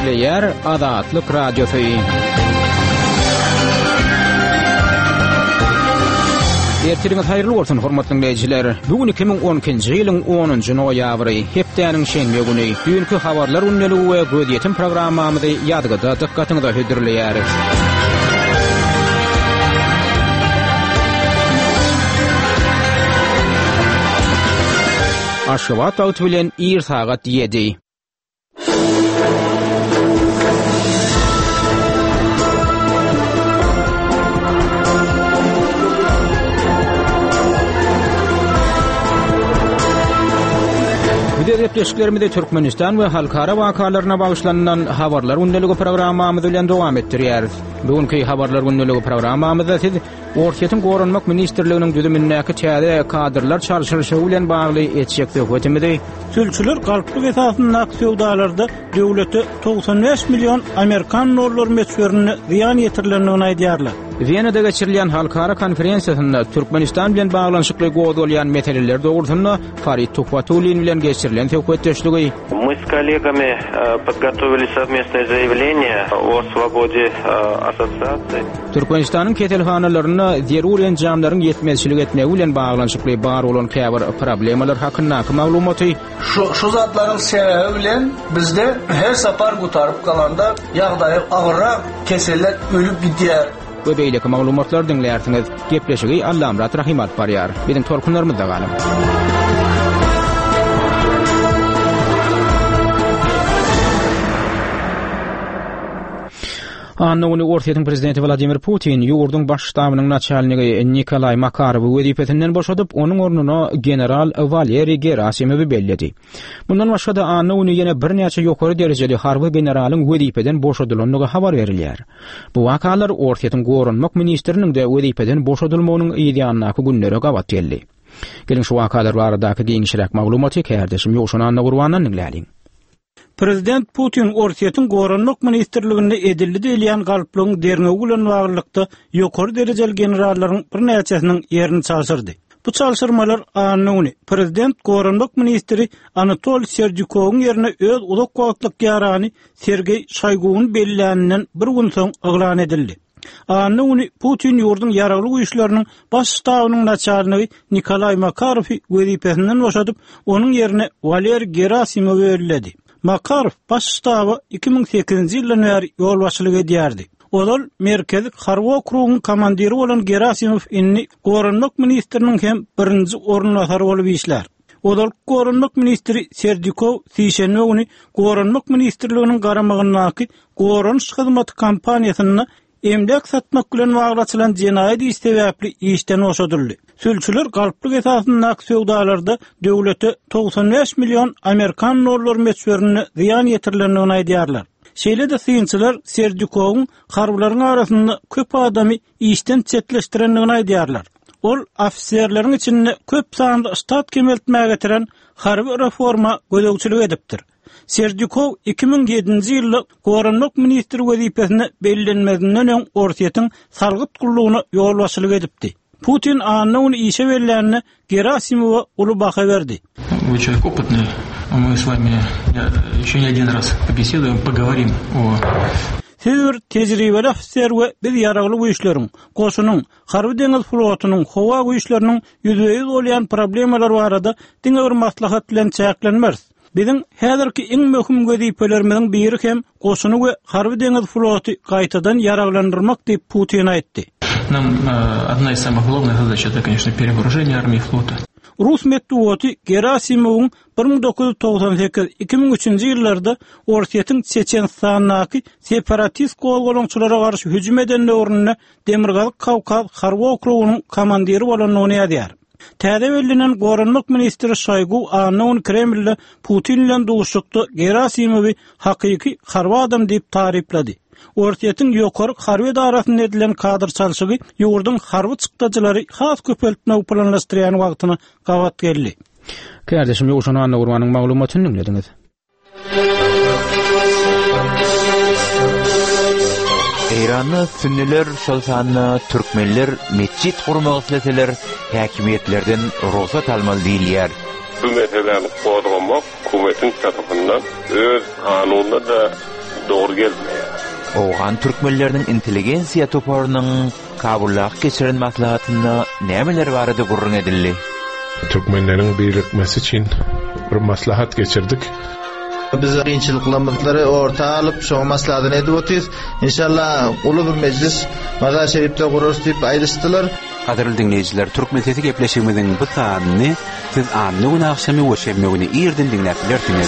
Eşleyer Azatlyk Radiosu. Ertiriňiz haýyrly bolsun hormatly dinleýijiler. Bugün 2012-nji ýylyň 10-njy noýabry, hepdeniň şenbe güni. Dünkü habarlar unneligi we gödýetim programmamyzy ýadgyda dikkatyňyza hödürleýäris. Aşgabat wagt bilen 1 sagat 7. Repleşiklerimizde Türkmenistan ve halkara vakalarına bağışlanan habarlar unneligi programmamyzy bilen dowam etdirýäris. Bugünkü habarlar unneligi programmamyzda siz Ortaýan Goranmak Ministrliginiň düzümindäki täze kadrlar çalışyşy bilen bagly etjek söhbetimizi sülçüler galplyk esasyna aksiyonlarda döwlete 95 milyon Amerikan dollar meçberini ziyan ýetirlendigini aýdýarlar. Vienada geçirilen halkara konferensiýasynda Türkmenistan bilen baglanyşykly gowy bolýan meseleler dogrusynda Farid Tuhfatulin bilen geçirilen söhbetdeşligi. Мы с коллегами подготовили совместное заявление о свободе ассоциации. Türkmenistanyň ketelhanalaryna zerur enjamlaryň ýetmezçilik etmegi bilen baglanyşykly bar bolan käbir problemalar hakynda maglumaty şu zatlaryň sebebi bilen bizde her sapar gutarıp kalanda ýagdaý agyrak keseller ölüp gidýär. Bu beýleki maglumatlar dinleýärsiňiz. Gepleşigi Allamrat Rahimat barýar. Bizim tolkunlarymyzda galyp. Annoğunu Ortaýan prezidenti Vladimir Putin ýurduň baş ştabynyň načalnigy Nikolay Makarowy wezipetinden boşadyp onuň ornuna general Valeriy Gerasimowy belledi. Bundan başga da annoğunu ýene bir näçe ýokary derejeli harby generalyň wezipeden boşadylandygy habar berilýär. Bu wakalar Ortaýan Goranmak ministriniň de wezipeden boşadylmagynyň ýa-da günlere gabat geldi. Gelin şu wakalar baradaky giňişirek maglumaty kärdeşim Ýoşan Anna Gurbandan dinläýin. Prezident Putin Ortaýan Goranmak ministrliginde edildi diýilen galplygyň derňegi bilen baglykda ýokary derejeli generallaryň bir näçesiniň ýerini çalşyrdy. Bu çalşyrmalar annoğunu Prezident Goranmak ministri Anatoliy Serdyukowyň ýerine öz ulak wagtlyk ýarany Sergey Shoyguwyň belliläninden bir gün soň eglan edildi. Annoğunu Putin ýurduň ýaragly güýçleriniň baş ştabynyň načalnigy Nikolay Makarowy wezipetinden boşadyp onuň ýerine Valeriy Gerasimowy berledi. Makarov baş ştaby 2008-nji ýyldan beri ýolbaşçylyk edýärdi. Olal merkezi harby okrugynyň komandiri bolan Gerasimow inni Goranmak ministriniň hem birinji ornunasary bolup işler. Olal Goranmak ministri Serdyukov Sişenme güni Goranmak ministrliginiň garamagyndaky Goranyş hyzmaty kampaniýasyna emlek satmak bilen baglaçylan jenaýat sebäpli işden boşadyldy. Sülçüler galplyk esasyna aksiyonlarda döwlete 95 milyon Amerikan dollar meçberini ziyan ýetirlendigini aýdýarlar. Şeýle de synçylar Serdyukowyň harbylaryň arasynda köp adamy işden çetleşdirendigini aýdýarlar. Ol ofisiýerleriň içinde köp sanda ştat kemeltmäge getiren harby reforma gözegçilik edipdir. Serdyukov 2007-nji ýylda Goranmak ministri wezipetine bellenmedinden öň Ortaýan salgyt gullugyna ýolbaşçylyk edipdi. Putin annoğunu işe verilänine Gerasimowa uly baha berdi. Вы человек опытный, мы с вами еще не один раз побеседуем, поговорим о... Siz bir tejribeli ofisiýer we biz ýaragly güýçleriň, goşunyň, harby deňiz flotynyň, howa güýçleriniň ýüzüýiz bolýan problemalar barada diňe bir maslahat bilen çäklenmez. Bizim häzirki iň möhüm wezipelerimiziň biri hem goşuny we harby deňiz floty gaýtadan ýaraglandyrmak diýip Putin aýtdy. Нам одна из самых главных задач это, конечно, перевооружение армии и флота. Rus metbuaty Gerasimowyň 1998-2003-nji ýyllarda Ortaýan Çeçenistanyňky separatist golgolaňçylara garşy hüjüm eden döwründe Demirgazy Kawkaz harby okrugynyň komandiri bolanyny ýadýar. Täze bellenen Goranmak ministri Shoygu annoğun Kreml'de Putin bilen duşukdy Gerasimowy hakyky harby adam diýip taryplady. Ortaýan ýokary harby darasynda edilen kadr çalşygy ýurdun harby çykdajylary has köpeltme planlaşdyrýan wagtyna gabat geldi. Kardeşim Ýoşan Anna Gurmanyň maglumatyny dinlediňiz. İran'ı sünniler, şolsanlı Türkmenler mescit kurmak isteseler hakimiyetlerden ruhsat almalı değiller. Bu meseleni kodlamak hükümetin tarafından öz kanununda da doğru gelmiyor. Oğan türkmenlerinin inteligensiya toparının Kabullaq geçiren maslahatında nämeler barada gurrun edildi? Türkmenlerin birlikmesi için bir maslahat geçirdik. Biz qiyinchiliklarimizni ortaga alıp şu maslahatını edip otuz. İnşallah ulu bir meclis Mazar Şerif'te kururuz deyip ayrıştılar. Qadarlı dinleyiciler, Türk milleti gepleşigimizin bu saatini siz anlı gün akşamı we şemme güni ýerden dinläpdiňiz.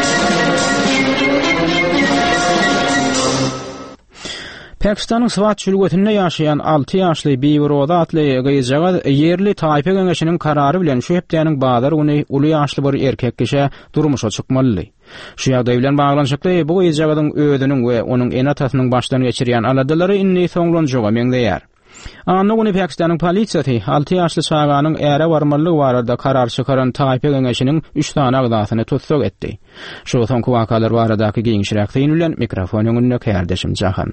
Pakistan'ın Swat çölgötünde yaşayan 6 ýaşly Biwroda atly gyýjaga ýerli taýpa geňeşiniň karary bilen şu hepdeniň bazar güni uly ýaşly bir erkek kişi durmuşa çykmaly. Şu ýagdaý bilen baglanşykly bu gyýjagadyň ödüniň we onuň enatasynyň başdan geçirýän aladylary inni soňlanjaga meňdeýär. Anna güni Pakistan'ın polisiýasy 6 ýaşly şaganyň äre barmalygy barada karar çykaran taýpa geňeşiniň 3 tane agdasyny tutsak etdi. Şu soňky wakalar baradaky giňişräkliň bilen mikrofonyň önüne kärdeşim Jahan.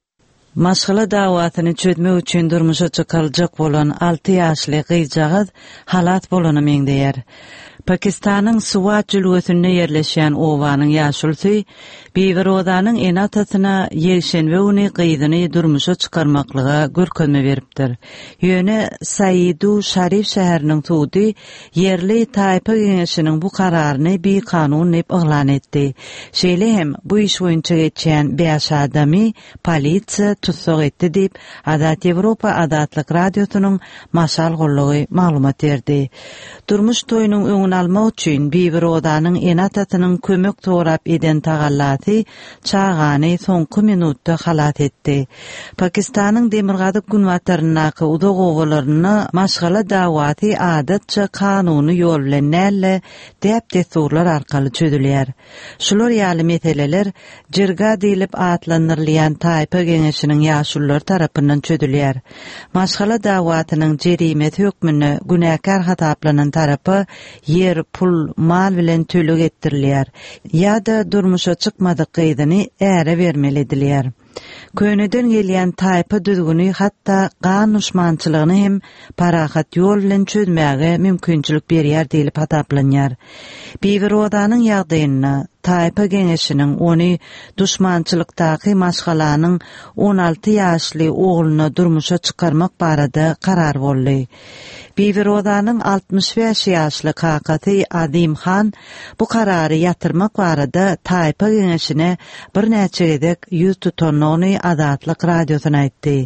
Maşgala dawatyny çödmek üçin durmuşa çykaljak bolan 6 ýaşly gyýjagaz halat bolany meňdeýär. Pakistan'ın Swat çölgötünde yerleşen owanyň ýaşulsy Biwrodanyň enatasyna ýerşenbe güni gyýdyny durmuşa çykarmaklyga görkezme beripdir. Ýöne Sayyidu Şarif şäheriniň tudy yerli taýpa geňeşiniň bu kararyny bir kanun dep oglan etdi. Şeýle hem bu iş boýunça geçen 5 adamy polisiýa tutsak etdi dep Adat Ýewropa Adatlyk radiosynyň maşal gollugy maglumat berdi. Durmuş toýunyň öňüni almak üçin Biwrodanyň enatasynyň kömek torap eden tagallaty çağany soňky minutda halat etdi. Pakistanyň Demirgazyk günwatlarynaky udag oglaryny maşgala dawaty adatça kanuny ýol bilen näle dep desturlar arkaly çödülýär. Şular ýaly meseleler jirga diýilip atlandyrylýan taýpa geňeşiniň ýaşullar tarapyndan çödülýär. Maşgala dawatynyň jerimet hökmüne günäkar hataplanan tarapy yer, pul, mal bilen tölük etdirilýär. Ýa-da durmuşa çykmadyk gyýdyny äre bermeli edilýär. Köneden gelýän taýpa düzgüni hatda gan uşmançylygyny hem parahat ýol bilen çözmäge mümkinçilik berýär diýilip hataplanýar. Biwrodanyň ýagdaýyna taýpa geňeşiniň ony duşmançylykdaky maşgalanyň 16 ýaşly ogluny durmuşa çykarmak barada karar boldy. Biwrodanyň 65 ýaşly kakaty Adim Han bu karary ýatyrmak barada taýpa geňeşine bir näçe gedek ýüz tutanyny Adatlyk radiosyna aýtdy.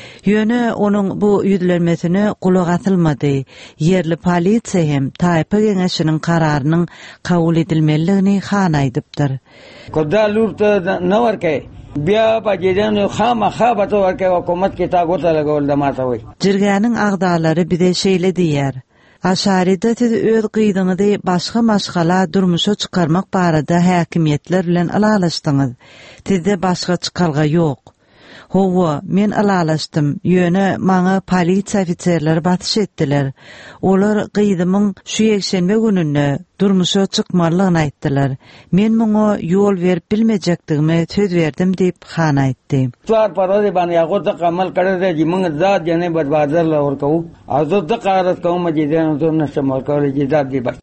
Ýöne onuň bu ýüzlenmesine kulak atylmady. Yerli polisiýa hem taýpa geňeşiniň kararynyň kabul edilmeligini han aýdypdyr. Koda lurta nawarke biya bajedan khama khabato warke hukumat kitagota lagolda matawy. Jirgäniň agdalary bize şeýle diýär. Aşarida siz öz gyýdyňyzy başga maşgala durmuşa çykarmak barada häkimiýetler bilen alalaşdyňyz. Sizde başga çykalga ýok. Howa, men alalaşdym. Ýöne maňa polisiýa ofitserleri batyş etdiler. Olar gyýdymyň şu ýekşenbe gününe durmuşa çykmalygyny aýtdylar. Men muňa ýol berip bilmejekdigimi söz berdim diýip han aýtdy. Tuar parode ban ýagota kamal karade jimyň zat jane badbazarlar orkaw. Azotda qarat kawma jeden uzunna şamal kawle jizat diýip.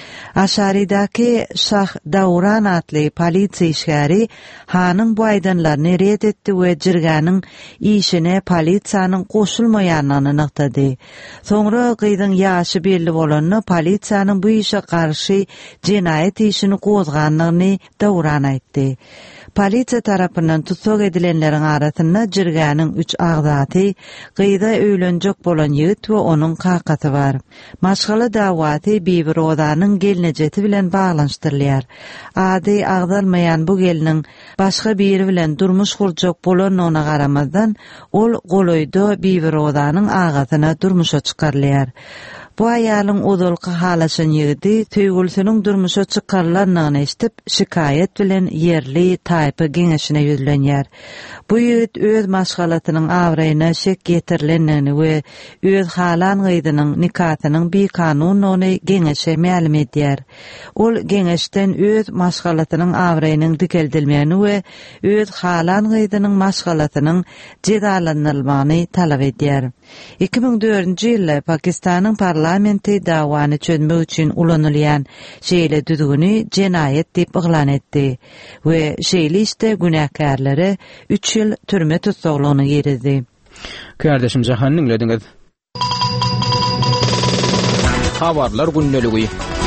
Aşaridaky Şah Dawran atly polisiýa işgäri hanyň bu aýdanlaryny red etdi we jirgäniň işine polisiýanyň goşulmaýanyny nyktady. Soňra gyýdyň ýaşy belli bolanyny polisiýanyň bu işe garşy jenaýet işini gozganlygyny Dawran aýtdy. Polisiýa tarapyndan tutsak edilenleriň arasynda jirgäniň 3 agdaty, gyýda öýlenjek bolan ýigit we onuň kakasy bar. Maşgala dawaty Biwrodanyň gelnejeti bilen baglanşdyrylýar. Ady agdalmaýan bu gelniň başga biri bilen durmuş gurjak bolanyna garamazdan ol goloýda Biwrodanyň agasyna durmuşa çykarylýar. Bu aýalyň odalky halaşan ýigidi töýgülsiniň durmuşa çykarylanyny eşitip şikayet bilen yerli taýpa geňeşine ýüzlenýär. Bu ýigit öz maşgalatynyň awraýyna şek getirilendini we öz halan gyýdynyň nikatynyň bir kanun ony geňeşe ma'lum edýär. Ol geňeşden öz maşgalatynyň awraýynyň dikeldilmegini we öz halan gyýdynyň maşgalatynyň jedalanylmagyny talap edýär. 2004-nji ýylda Pakistanyň parlamenti dawany çözme üçin ulanylýan şeýle düdügüni jenayet diýip yglan etdi we şeýle işte günäkärlere 3 ýyl türme tutuklugyny ýeridi. Kardeşim Jahan dinlediňiz. Habarlar günneligi.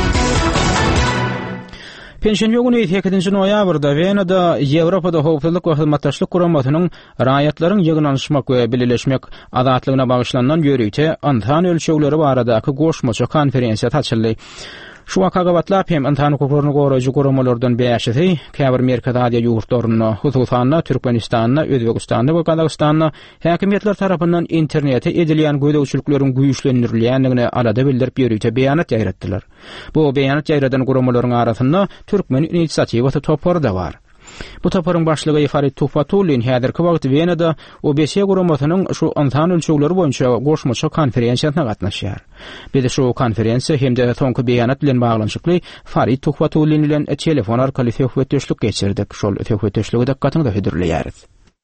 Pensiýa güni 2-nji noýabrda Wenada Ýewropada howpsuzlyk we hyzmatdaşlyk guramatynyň raýatlaryň ýygnanyşmak we bileşmek azatlygyna bagyşlanan ýörükde antan ölçegleri baradaky goşmaça konferensiýa taçyldy. Şu wakagatlar hem antan hukuklaryny goraýjy guramalardan bäşidi, käbir merkezadiýa ýurtlaryna, hususan Türkmenistanyna, Özbegistanyna we Kazakstanyna häkimetler tarapyndan internete edilýän gödäwçilikleriň güýçlendirilýändigini alada bildirip ýörükde beýanat ýaýratdylar. Bu beýanat ýaýradan guramalaryň arasynda Türkmen inisiatiwaty topary da bar. Bu toparyň başlygy Farid Tuhfatulin häzirki wagt Wenada OBS guramatynyň şu antan ölçegleri boýunça goşmaça konferensiýasyna gatnaşýar. Biz şu konferensiýa hemde soňky beýanat bilen baglanyşykly Farid Tuhfatulin bilen telefon arkaly söhbetdeşlik geçirdik. Şol söhbetdeşligi dikkatiniňi hödürleýäris.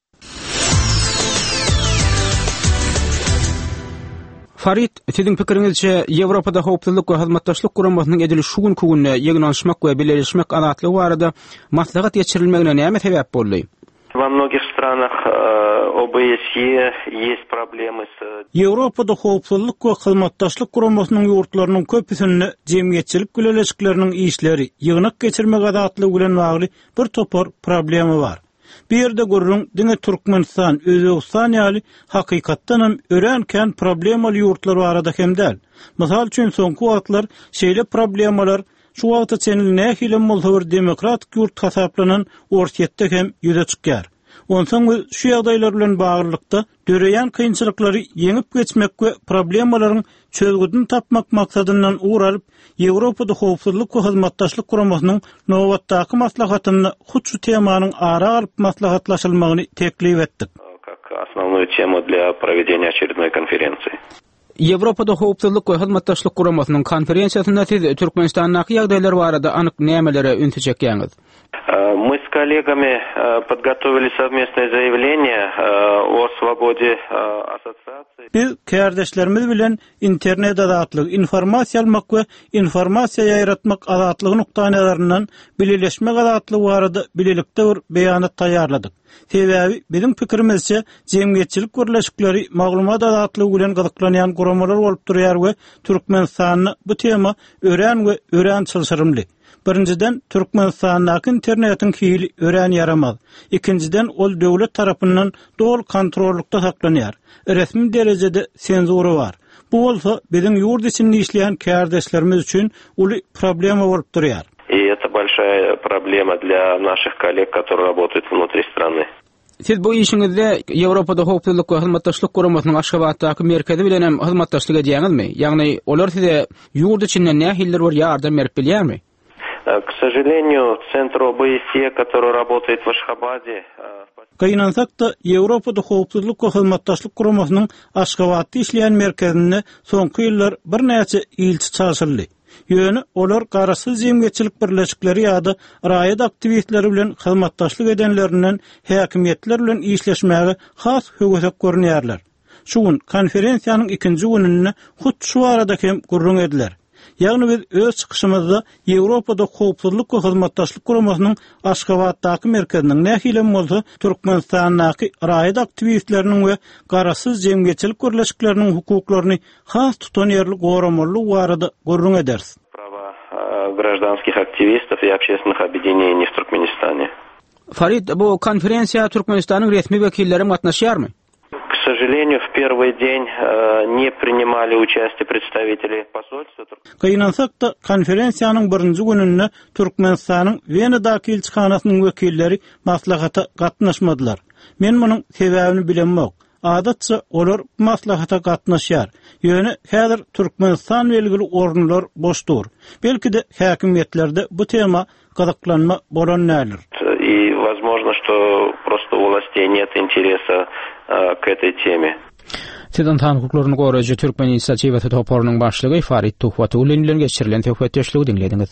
Farid, siziň pikiriňizçe Ýewropada howpsuzlyk we hyzmatdaşlyk guramatynyň edili şu gün kugunda ýygnanyşmak we bileşmek azatlygy barada maslahat geçirilmegine näme sebäp boldy? Во многих странах ОБСЕ есть проблемы с... Ýewropada howpsuzlyk we hyzmatdaşlyk guramatynyň ýurtlarynyň köpüsinde jemgyýetçilik bileşikleriniň işleri, ýygnak geçirmek azatlygy bilen bagly bir topar problemi bar. Bir yerde görürüň diňe Türkmenistan, Özbegistan ýaly hakykatdan hem örenken problemaly ýurtlar barada hemdäl. Mysal üçin soňky wagtlar şeýle problemalar şu wagtda çenil nähilem bolsa bir demokratik ýurt hasaplanan orsiýetde hem ýüze çykýar. Onsoň şu ýagdaýlar bilen baglykda döreýän kynçylyklary ýeňip geçmek we problemalaryň çözgüdini tapmak maksadyndan uğralyp Ýewropada howpsuzlyk we hyzmatdaşlyk guramatynyň nowatdaky maslahatyny şu temanyň ara alyp maslahatlaşylmagyny teklip etdik. Как основную тему для проведения очередной конференции. Ýewropada howpsuzlyk we hyzmatdaşlyk guramatynyň konferensiýasynda siz Türkmenistanyň ýagdaýlary barada anyk nämelere ünti çekýäňiz? Мы с коллегами подготовили совместное заявление о свободе ассоциации. Biz kardeşlerimiz bilen internet azatlygy, informasiýa almak we informasiýa ýaýratmak azatlygy nukdanalarynyň bileşmek azatlygy barada bilelikde bir beýanat taýýarladyk. Sebäbi bizim pikirimizçe jemgyýetçilik birleşikleri maglumat azatlygy bilen gyzyklanýan guramalar bolup durýar we Türkmenistanyny bu tema ören we ören çylşyrymly. Birinciden Türkmenistanyň internetiň hili ören yaramaz. İkinciden ol döwlet tarapyndan dol kontrollukda saklanýar. Resmi derejede senzura bar. Bu bolsa bizim ýurt içinde işleýän kardeşlerimiz üçin uly problema bolup durýar. И это большая проблема для наших коллег, которые работают внутри страны. Siz bu işiňizde Ýewropada howpsuzlyk we hyzmatdaşlyk guramatynyň Aşgabatdaky merkezi bilen hem hyzmatdaşlyk edýäňizmi? Ýagny olar size ýurt içinden nähiller bir ýardam berip bilýärmi? К сожалению, центр ОБСЕ, который работает в Ашхабаде... Gaýnansak da Ýewropada howpsuzlyk we hyzmatdaşlyk guramatynyň Aşgabatda işleýän merkezine soňky ýyllar bir näçe ilçi çağıryldy. Ýöne olar garasyz jemgyýetçilik birleşikleri ýa-da raýat aktivistleri bilen hyzmatdaşlyk edenlerinden häkimetler bilen işleşmäge has höwesek görnýärler. Şu gün konferensiýanyň 2-nji gününde hut şu arada hem gurrun ediler. Ýagny biz öz çykyşymyzda Ýewropada howpsuzlyk we hyzmatdaşlyk guramatynyň Aşgabatdaky merkeziniň nähilem bolsa Türkmenistanyň raýat aktivistleriniň we garasyz jemgyýetçilik birleşikleriniň hukuklaryny has tutan ýerli goramaly barada görrün ederiz. Права гражданских активистов и общественных объединений в Туркменистане. Farid, bu konferensiýa Türkmenistanyň resmi wekilleri gatnaşýarmy? К сожалению, в первый день не принимали участие представители посольства. Gaýnansak da konferensiýanyň 1-nji gününde Türkmenistanyň Wenadaky elçihanasynyň wekilleri maslahata gatnaşmadylar. Men munyň sebäbini bilenmek. Adatça olar maslahata gatnaşýar. Ýöne häzir Türkmenistan belgili ornlar boşdur. Belki de häkimetlerde bu tema gyzyklanma bolan näler. И возможно, что просто у властей нет интереса к этой теме. Siz antan hukuklaryny goraýjy Türkmen inisiatiwaty toparynyň başlygy Farid Tuhfatulin bilen geçirilen söhbetdeşligi dinlediňiz.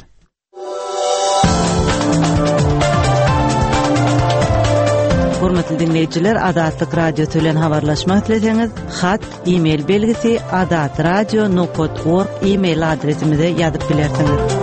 Hormatly dinleyijiler, Adatlyk radio bilen habarlaşmak dileseňiz, hat, e-mail belgisi adatradio.org e-mail adresimize ýazyp bilersiňiz.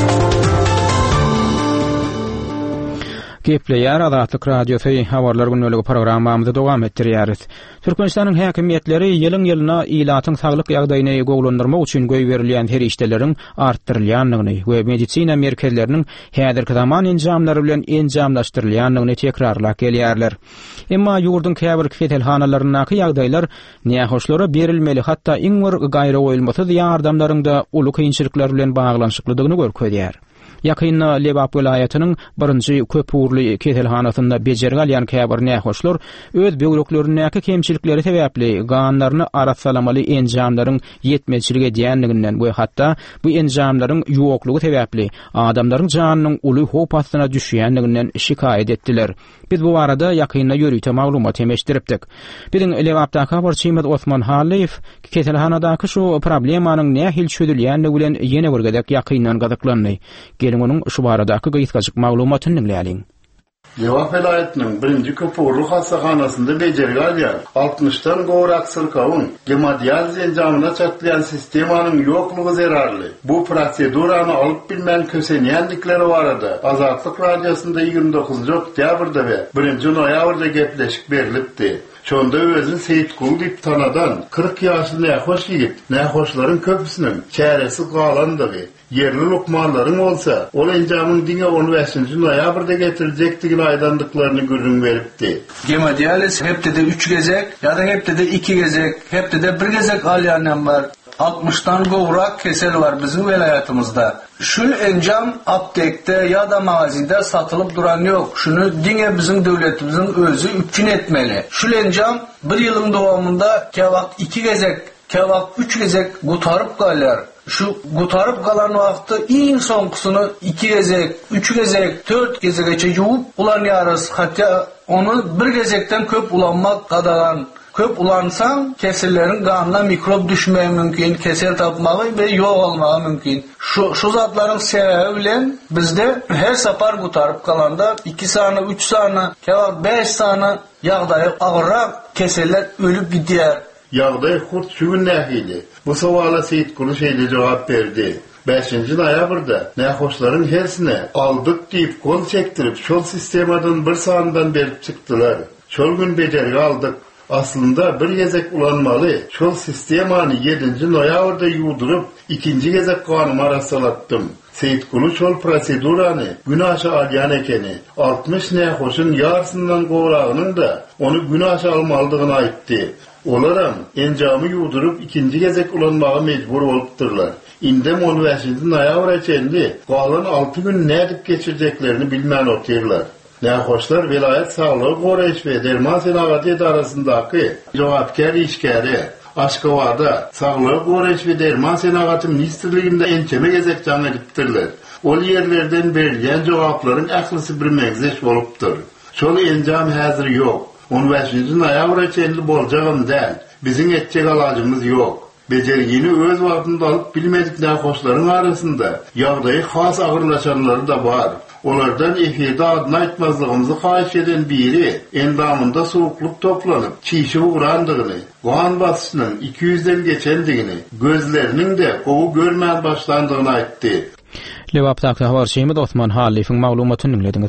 Gepleýär Adatlyk radiosu habarlar günlügi programmamyzda dowam etdirýäris. Türkmenistanyň häkimetleri ýylyň-ýylyna ilatyň saglyk ýagdaýyny gowlandyrmak üçin göý berilýän her işleriň artdyrylýanlygyny we medisina merkezleriniň häzirki zaman enjamlary bilen enjamlaşdyrylýanlygyny tekrarlap gelýärler. Emma ýurdun käbir fetelhanalarynyňky ýagdaýlar nähoşlara berilmeli, hatda iň bir gaýra goýulmasy ýardamlaryň da uly kynçylyklar bilen baglanyşyklydygyny görkezýär. Yakynda Lebap vilayatynyň birinji köpürli ketelhanasynda bejerge alýan käbir nähoşlar öz böwreklerindäki kemçilikleri sebäpli ganlaryny arasalamaly enjamlaryň ýetmejçiligi diýenliginden we hatda bu enjamlaryň ýoklugy sebäpli adamlaryň janynyň uly hop astyna düşýänliginden şikaýet etdiler. Biz bu arada yakynda ýörüýte maglumat emeşdiripdik. Biziň Lebapda habarçymyz Osman Haliýew ketelhanadaky şu problemanyň nähil çözülýänligi bilen ýene bir gedek yakyndan gazaklandy. Gelin onun şu baradaky gyýytgaçyk maglumatyny dinleýäliň. Lebap vilayatynyň birinji köpürli hastahanasynda bejerge alýan 60-dan gowrak sırkawyň gemodializ enjamyna çatlayan sistemanyň ýoklugy zerarly. Bu prosedurany alyp bilmän kösenýändikleri barada Azatlyk radiosunda 29 oktýabrda we 1 noýabrda gepleşik berilipdi. Şonda özün Seyit Kul diýip tanadan 40 ýaşly nähoş ýigit, nähoşlaryň köpüsiniň çäresi galandygy, yerli lokmanlaryň bolsa, ol enjamyň diňe 15-nji noýabrda getirilejekdigini aýdandyklaryny görüň beripdi. Gemodializ hepde 3 gezek, ýa-da hepde 2 gezek, hepde 1 gezek alýanlar bar. 60-dan gowrak kesel var bizim vilayatymyzda. Şu enjam aptekde ýa-da magazinde satylyp duran ýok. Şunu diňe bizim döwletimizin özü üçin etmeli. Şu enjam bir ýylyň dowamında käwak 2 gezek, käwak 3 gezek gutaryp galýar. Şu gutaryp galan wagtda iň soňkusyny 2 gezek, 3 gezek, 4 gezegeçe ýuwup ulanýarys. Hatda onu 1 gezekden köp ulanmak gadagan. Köp ulansan keselleriň ganyna mikrop düşmegi mümkin, kesel tapmagy we ýok bolmagy mümkin. Şu zatlaryň sebäbi bilen bizde her sapar gutaryp galanda 2 sany, 3 sany, käwak 5 sany ýagdaýy agyrrak keseller ölüp gidýär. Ýagdaý hurt şu nähili. Bu sowala Seyit Kul şeýle jogap berdi. 5-nji noýabrda nähoşlaryň hersine aldyk diýip kol çekdirip şol sistemadan bir sandan berip çykdylar. Şol gün bejerge aldyk. Aslında bir gezek ulanmaly. Şol sistemany 7-nji noýabrda ýuwduryp 2-nji gezek ganyma arasalatdym. Seyit Kul şol prosedurany gün aşa alýan ekeni, 60 nähoşyň ýarysyndan gowragynyň da onu gün aşa almalydygyny aýtdy. Olaram enjamy ýuwduryp 2-nji gezek ulanmagy mejbur bolupdyrlar. Indem 15-nji noýabra çendi galan 6 gün nädip geçirjeklerini bilmän otyrlar. Nähoşlar vilayet saglygy goraýyş we derman senagaty edarasyndaky jogapkar işgäri Aşgabatda saglygy goraýyş we derman senagaty ministrliginde ençeme gezek jaň edipdirler. Ol ýerlerden berilýän jogaplaryň ählisi bir megzeş bolupdyr. Şol enjam häzir ýok. 15-nji noýabra çenli boljagym däl. Biziň etjek alajymyz ýok. Bejergini öz wagtynda alyp bilmedik nähoşlaryň arasynda ýagdaýy has agyrlaşanlary da bar. Onlardan efirde adını aýtmazlygymyzy haýyş eden biri endamynda soğukluk toplanıp çiýişi uğrandygyny, goğan basynyň 200'den geçendigini, gözleriniň de gowy görmän başlandygyny aýtdy. Lebapda habarçymyz Osman Haliýewiň maglumatyny dinlediňiz.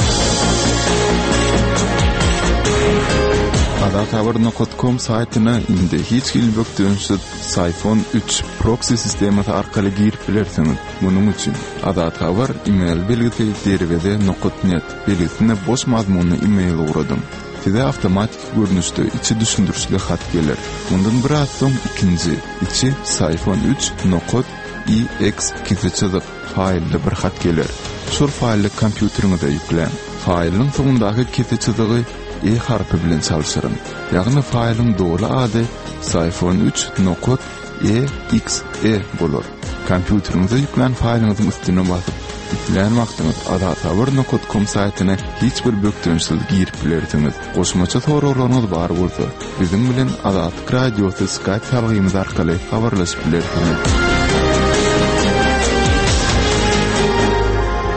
Adathabar.com saytyna indi hiç gilbökdönşüp Sayfon 3 proxy sistemati arkaly girip bilersiňiz. Munuň üçin Adathabar email belgisi derwede.net belgisine boş mazmunly email uğradym. Size avtomatik görnüşde içi düşündürüşli hat gelir. Bundan biraz soň ikinji içi Sayfon 3 .ex kifetçilik failli bir hat gelir. Şol failli kompýuteriňize ýüklen. Failin soňundaky kifetçiligi harpy bilen çalşyryn. Ýagny faýlyň dogry ady Sayfon 3.exe bolar. Kompýuteriňize ýüklen faýlyňyzyň üstüne basyp ýüklen wagtyňyz adathabar.com saýtyna hiç bir bökdönşsiz girip bilersiňiz. Goşmaça soraglanyňyz bar bolsa, biziň bilen Adatlyk radiosy Skype salgymyz arkaly habarlaşyp bilersiňiz.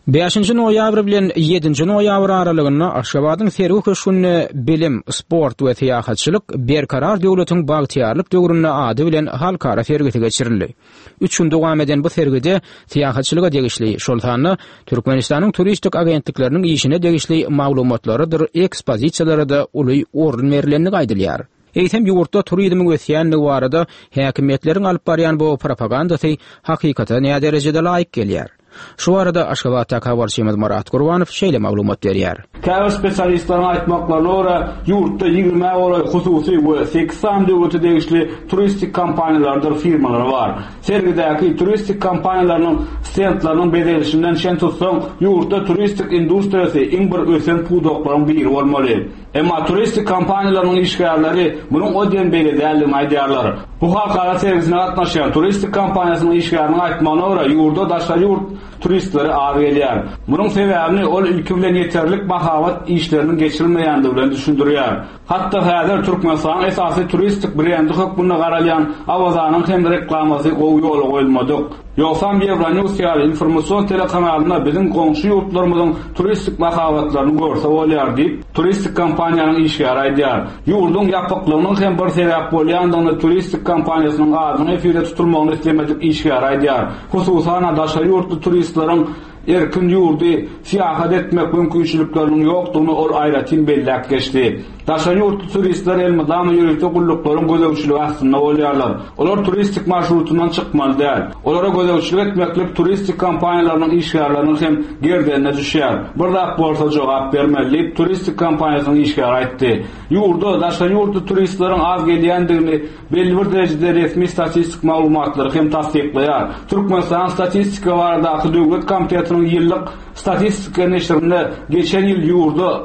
5 noýabr bilen 7 noýabr aralygynda Aşgabatyň Serwi köşkünde bilim, sport we tiýahatçylyk berkarar döwletiň bagtyarlyk döwrüne ady bilen halkara sergiti geçirildi. 3 gün dowam eden bu sergide tiýahatçylyga degişli şoltany Türkmenistanyň turistik agentlikleriniň işine degişli maglumatlarydyr, ekspozisiýalary da uly orun berilenini gaýdylýar. Eýtem ýurtda turizmiň ösýänligi barada häkimetleriň alyp barýan bu propagandasy hakykata näme derejede laýyk gelýär. Şu arada Aşgabatda habarçymyz Murat Gurbanow şeýle maglumat berýär. Käbir spesialistlaryň aýtmaklaryna görä, ýurtda 20 olar hususy we 80 döwlete degişli turistik kampaniýalardyr, firmalar bar. Sergidäki turistik kampaniýalarynyň stendlarynyň bedelişinden şen tutsaň, ýurtda turistik industriýasy iň bir ösen pudoklaryň biri bolmaly. Emma turistik kampaniýalarynyň işgärleri munyň öden beri däldigini aýdýarlar. Bu halkara sergisine gatnaşan turistik kampaniýasynyň işgäriniň aýtmagyna görä, ýurtda daşa ýurt turistleri ağır gelýär. Bunun sebäbini ol ülke bilen ýeterlik mahabat işlerini geçirilmeýändigi bilen düşündürýär. Hatda häzir Türkmenistan esasy turistik brendi hökmüne garalýan awazanyň hem reklamasy gowy ýola goýulmadyk. Ýoksa Euronews ýaly informasiýon telekanalyna bizim goňşy ýurtlarymyzyň turistik mahabatlaryny görse bolýar diýip turistik kampaniýanyň işgäri aýdýar. Ýurdun ýapyklygynyň hem bir sebäp bolýandygyny turistik kampaniýasynyň adyny efirde tutulmagyny islemedik işgäri aýdýar. Hususan daşa ýurtly turistleriň erkin ýurdy siýahat etmek mümkinçilikleriniň ýokdugyny ol aýratyn belläp geçdi. Daşa ýurtly turistler elmydamy ýürükde gulluklaryň gözegçiligi aslynda bolýarlar. Olar turistik marşrutundan çykmaly däl. Olara gözegçilik etmeklik turistik kampaniýalarynyň işgärleriniň hem gerdenine düşýär. Bir zat bolsa jogap bermeli, turistik kampaniýasynyň işgäri aýtdy. Ýurda daşa ýurtly turistleriň az gelýändigini belli bir derejede resmi statistik maglumatlary hem tasdikleýär. Türkmenistan statistika baradaky döwlet komitetining ýyllyk statistika neşrinde geçen ýyl ýurda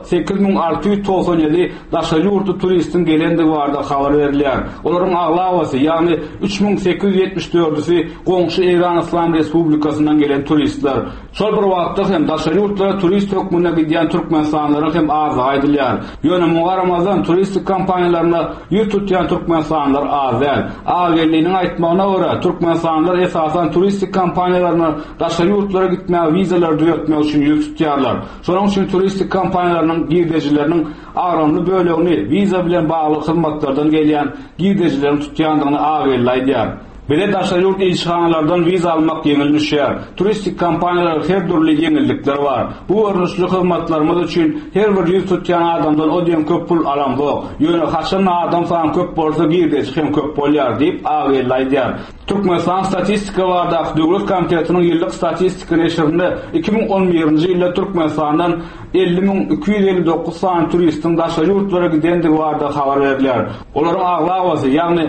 8697 daşa ýurtly turistin gelendigi barada habar berilýär. Olaryň aglawasy, ýagny 3874-si goňşy Eýran Islam Respublikasyndan gelen turistler. Şol bir wagtda hem daşa ýurtlara turist hökmüne gidýän türkmenistanylar hem az aýdylýar. Ýöne mugaramazdan turistik kampaniýalaryna ýurt tutýan türkmenistanylar az däl. Agelliniň aýtmagyna görä, türkmenistanylar esasan turistik kampaniýalaryna daşa ýurtlara gitmäge wizalar döýetmek üçin ýurt tutýarlar. Şonuň üçin turistik kampaniýalarynyň girdejileriniň agramly bölegini wiza bilen bagly hyzmatlardan gelýän girdejilerin tutýandygyny aýdýar. Bele daşa ýurt işganalardan wiza almak ýeňil düşýär. Turistik kampaniýalar her türlü ýeňillikler bar. Bu örnüşli hyzmatlarymyz üçin her bir ýurt tutýan adamdan ödem köp pul alamdyk. Ýöne haçan adam sany köp bolsa girdeji hem köp bolýar diýip aýdýar. Türkmenistan statistika barada döwlet komitetiniň ýyllyk statistika neşrinde 2011-nji ýylda Türkmenistandan 50.259 sany turistin daşa ýurtlara gidendigi barada habar berilýär. Olaryň aglawasy, ýagny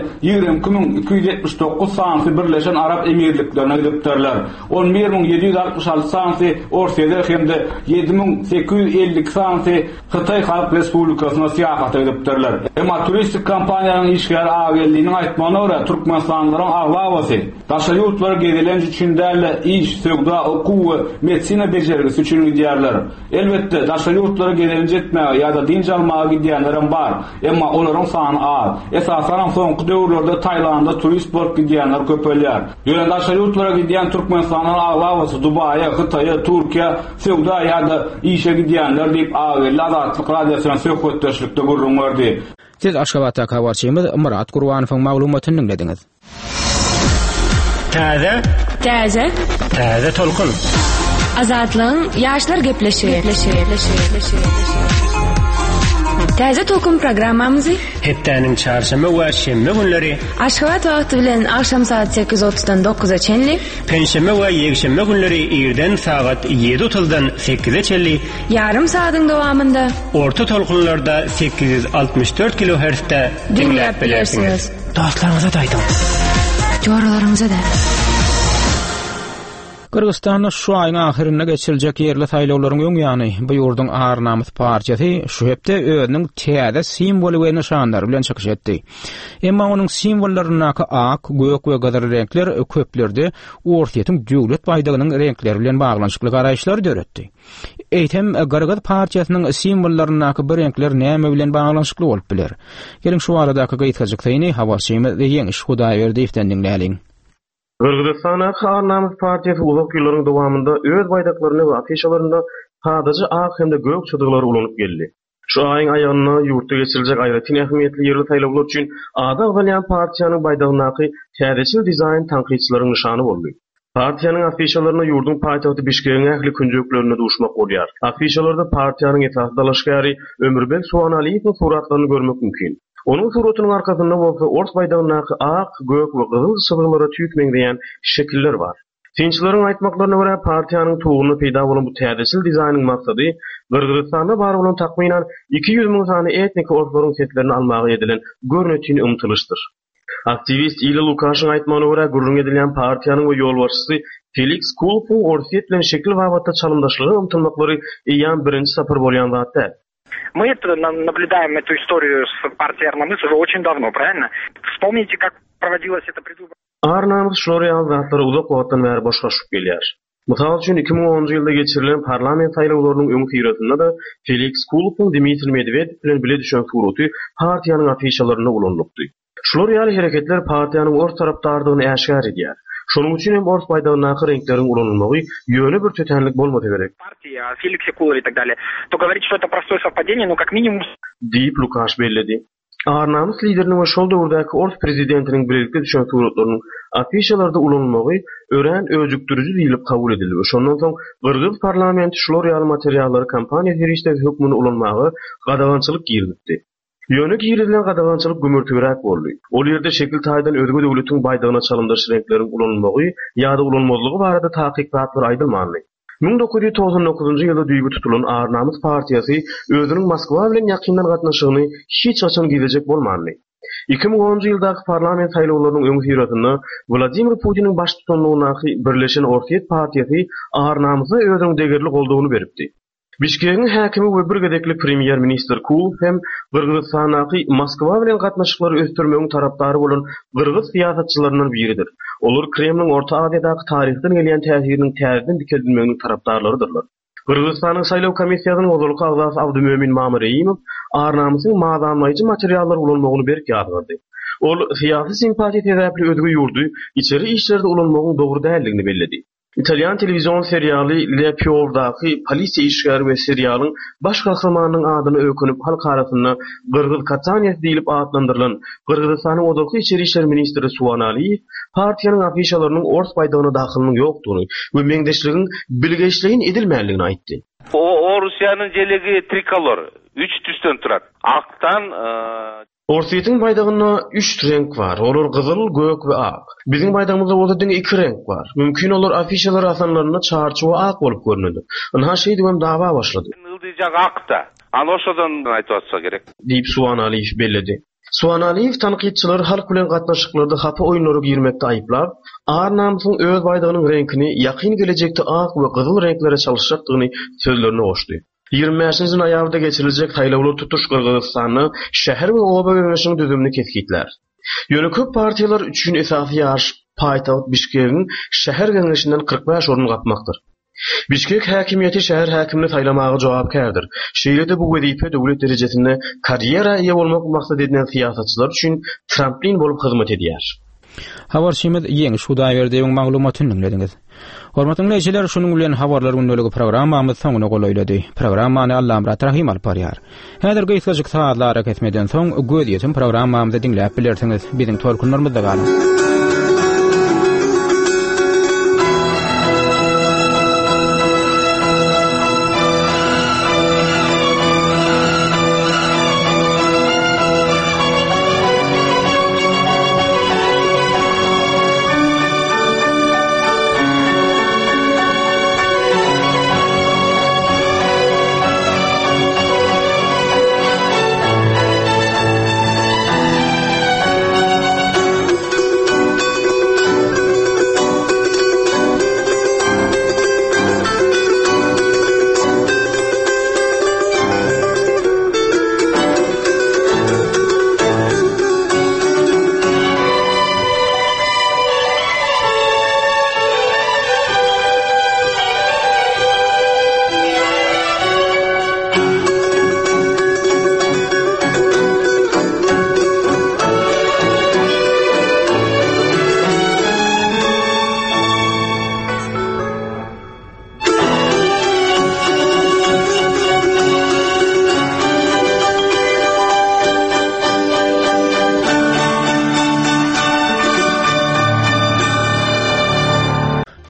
20.279 sany Birleşen Arap Emirliklerine gidipdirler. 11.766 sany Orsiýada hemde 7.850 sany Hytaý Halk Respublikasyna siýahat edipdirler. Emma turistik kampaniýanyň işgäri agelliniň aýtmagyna görä, Türkmenistanlylaryň aglawasy daşa ýurtlara gidilen üçin däl iş, söwda, okuw, medisina bejergisi üçin gidýärler. Elbetde daşa ýurtlara gidilen jetmäge ýa-da dinç almaga gidýänler bar, emma olaryň sany az. Esasan soňky döwürlerde Taýlanda turist bolup gidýänler köpelýär. Ýöne daşa ýurtlara gidýän türkmenistanyň aglawasy Dubaýa, Hytaýa, Türkiýa, söwda ýa-da işe gidýänler diýip agel Azatlyk radiosyna söhbetdeşlikde gurrun berdi. Siz Aşgabatda habarçymyz Murat Gurbanowyň maglumatyny dinlediňiz. Täze tolkun. Azatlyň ýaşlar gepleşir. Täze tolkun programmamyzy hepdäniň çarşamba we şembe günleri Aşgabat wagty bilen akşam saat 8:30-dan 9:a çenli, penşembe we ýekşembe günleri ýerden saat 7:30-dan 8:e çenli, ýarym saatyň dowamında orta tolkunlarda 864 kHz-de dinläp bilersiňiz. Dostlaryňyza da aýdyň. Joralaryňyza da. Kırgızstanda şu aýyň ahyrynda geçirijek yerli saýlawlaryň öňýany bu ýurdun Arnamyz partiýasy şu hepde özüniň täze simboly we nişanlary bilen çykyş etdi. Emma onuň simbollaryna ak, gök we gadar renkler köplerde ortaýatyň döwlet baýdagynyň renkleri bilen baglanyşykly garaýşlary döretdi. Eýtem Garagaz partiýasynyň simbollaryna bir renkler näme bilen baglanyşykly bolup biler. Gelin şu aradaky gaýtgaçyk taýyny hawasymy we ýeňiş Hudaýberdi ifden dinläýin. Gırgızstana Xarnamız Partiyası uzak yılların dowamında öz baýdaklaryny we afişalarynda sadaja ak hemde gök çydyglary ulanyp geldi. Şu aýyň aýagyna ýurtda geçiriljek aýratyn ähmiýetli ýerli saýlawlar üçin ada bolýan partiýanyň baýdagynaky täzeçil dizayn tanqidçilaryň nyşany boldy. Partiýanyň afişalaryna ýurdun paýtagty Bişkegiň ähli künjeklerine duşmak bolýar. Afişalarda partiýanyň etras dalaşgary Ömürbek Suwanaliýewiň suratlaryny görmek mümkin. Onun suratynyň arkasynda bolsa ors baýdagynaky ak, gök we gyzyl şygylara tüýkmeňdeýän şekiller bar. Tinçleriň aýtmaklaryna görä partiýanyň tuğuny peýda bolan bu täzeçil dizaýnyň maksady Gırgızstanda bar bolan takminan 200 000 sany etnik ortlaryň setlerini almagy edilen görnetini umtylışdyr. Aktivist Ila Lukashyň aýtmagyna görä gurrun edilen partiýanyň we ýolbaşçysy Felix Kulpun orsiýet bilen şekil wagtda çalymdaşlygy umtylmaklary ýan birinji sapar bolýan zatda. Мы наблюдаем эту историю с партией Арнамыс уже очень давно, правильно? Вспомните, как проводилась эта предвыборная... Arnamız şolary zatlary uzak wagtdan bäri boşlaşyp gelýär. Mysal üçin 2010-njy ýylda geçirilen parlament saýlawlarynyň öňki ýyrasynda da Felix Kulpun Dmitri Medvedev bilen bile düşen suraty partiýanyň afişalaryna ulanlypdy. Şolary ýaly hereketler partiýanyň ors tarapdardygyny äşgär edýär. Şonuň üçin hem ors baýdagynaky reňkleriň ulanylmagy ýöne bir tötenlik bolmasa gerek. Партия, Феликсе Кулар и так далее. То говорить, что это простое совпадение, ну как минимум... Diýip Lukash belledi. Arnamys lideriniň we şol döwürdäki ors prezidentiniň birlikde düşen suratlarynyň afişalarda ulanylmagy ören öjüktürüji diýilip kabul edildi. Şondan soň Gırgız parlamenti şolary ýaly materiallary kampaniýa ýerişdäki hökmüni ulanmagy gadagançylyk girdipdi. Ýöne girilen gadagançylyk gümürtüberek boldy. Ol ýerde şekil taýdan özge döwletiň baýdagyna çalymdaş renkleriň ulanylmagy ýa-da ulanmazlygy barada taýykatlar aýdylmandy. 1999-njy ýylda düýgü tutulan Arnamız partiýasy özüniň Moskwa bilen ýakyndan gatnaşygyny hiç açan gelecek bolmandy. 2010-njy ýyldaky parlament saýlawlarynyň öňki ýyrasynda Vladimir Putiniň baş tutanlygyny Birleşen Orsiýet partiýasy Arnamyza özüniň degerli goldawyny beripdi. Bişkegiň häkimi we bir gedekli premier minister Kulp hem Gırgızstanaky Moskwa bilen gatnaşyklary östürmegiň tarapdary bolan Gırgız siýasatçylarynyň biridir. Olar Kremliň Orta Aziýadaky taryhdan gelýän täsiriniň täzeden dikildirilmegiň tarapdarlarydyrlar. Gırgızstanyň saýlaw komissiýasynyň ozurlyk agzasy Abdymömin Mamreýemow Arnamyzyň madanlaýjy materiallar ulanmagyny berip ýazgyrdy. Ol siýasy simpatiýa sebäpli özgü ýurdy, içeri işlerde ulanmagyň dogry däldigini belledi. İtalyan televizyon seriali Le Piov'daki polisiýa işgäri we serialyň baş gahremanynyň adyny ökünüp halk arasynda Gırgız Katanýas diýilip adlandyrylan Gırgızstanyň odurky içeri işler ministri Suwanaliýew partiýanyň afişalarynyň ors baýdagyna dahylynyň ýokdugyny we meňdeşligiň bilgeçligin edilmänligini aýtdy. O Rusiýanyň jelegi trikolor 3 tüsten turat. Aktan Orsiýetiň baýdagyna 3 renk bar. Olar gyzyl, gök we ak. Biziň baýdagymyzda bolsa diňe 2 renk bar. Mümkin olar afişalar asanlaryna çarçygy ak bolup görünedi. Ana şey diýen dawa başlady. Yldyjak akta. Ana şodan aýtyp atsa gerek. Diýip Suwanaliýew belledi. Suwanaliýew tanqidçiler halk bilen gatnaşyklarda hapa oýunlary girmekde aýyplap, Arnamyzyň öz baýdagynyň renkini ýakyn gelecekde ak we gyzyl renklere çalyşjakdygyny sözlerine goşdy. 25-nji noýabrda geçiriljek saýlawlar tutuş Gırgızstanyny şäher we oba bölümleriniň düzümini kesgitler. Ýöne köp partiýalar üçin esasy ýaş paýtagat Bişkegiň şäher geňeşinden 45 orun gapmakdyr. Bişkek häkimiýeti şäher häkimini saýlamagy jogapkärdir. Şeýlede bu wezipe döwlet derejesinde karýera ýa bolmak maksat edilen siýasatçylar üçin tramplin bolup hyzmat edýär. Habarçymyz ýeňi şu daýerdeň maglumatyny dinlediňiz. Hormatly dinleýijiler, şunuň bilen habarlar gündäligi programmamyz soňuna golaýlady. Programmany Allam Rahim alyp barýar. Häzir gyýsajyk saatlara kesmeden soň göz ýetim programmamyzy dinläp bilersiňiz. Biziň tolkunlarymyzda galyň.